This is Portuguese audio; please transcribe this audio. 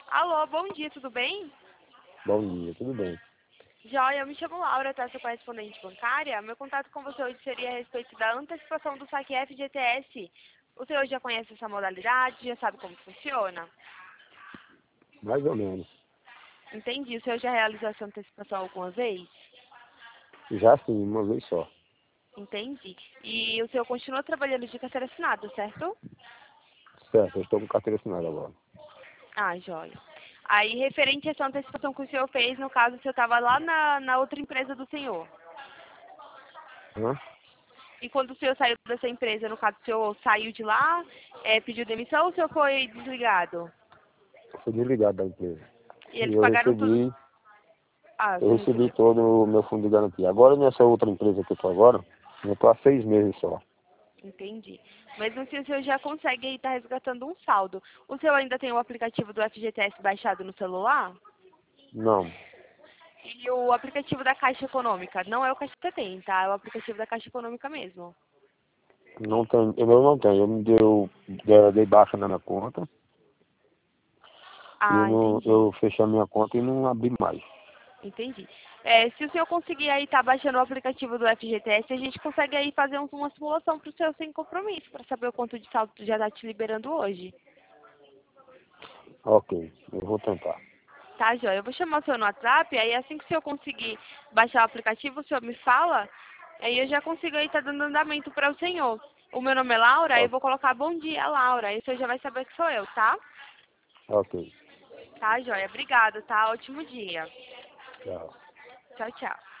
Alô, bom dia, tudo bem? Bom dia, tudo bem? Joia, eu me chamo Laura, tá? Sou correspondente bancária. Meu contato com você hoje seria a respeito da antecipação do saque FGTS. O senhor já conhece essa modalidade? Já sabe como funciona? Mais ou menos. Entendi. O senhor já realizou essa antecipação alguma vez? Já sim, uma vez só. Entendi. E o senhor continua trabalhando de carteira assinada, certo? Certo, eu estou com carteira assinada agora. Ah, joia. Aí, referente a essa antecipação que o senhor fez, no caso, o senhor estava lá na outra empresa do senhor. Hã? E quando o senhor saiu dessa empresa, no caso, o senhor saiu de lá, pediu demissão ou o senhor foi desligado? Eu fui desligado da empresa. E E eles pagaram tudo. Ah, o eu senhor recebi recebeu. todo o meu fundo de garantia. Agora nessa outra empresa que eu estou agora, eu estou há 6 meses só. Entendi. Mas não sei se o senhor já consegue estar resgatando um saldo. O senhor ainda tem o aplicativo do FGTS baixado no celular? Não, E o aplicativo da Caixa Econômica? Não é o Caixa Tem, tá? É o aplicativo da Caixa Econômica mesmo. não tenho, eu não tenho. Dei baixa na minha conta e Ah, entendi. eu fechei a minha conta e não abri mais. Entendi. Se o senhor conseguir aí estar baixando o aplicativo do FGTS, a gente consegue aí fazer uma simulação para o senhor sem compromisso, para saber o quanto de saldo já está te liberando hoje. Ok, eu vou tentar. Tá, Joia? Eu vou chamar o senhor no WhatsApp, aí assim que o senhor conseguir baixar o aplicativo, o senhor me fala, aí eu já consigo aí estar dando andamento para o senhor. O meu nome é Laura, aí eu Ok, vou colocar bom dia, Laura, aí o senhor já vai saber que sou eu, tá? ok, Tá, Joia? Obrigada, tá? Ótimo dia. tchau. Tchau, tchau.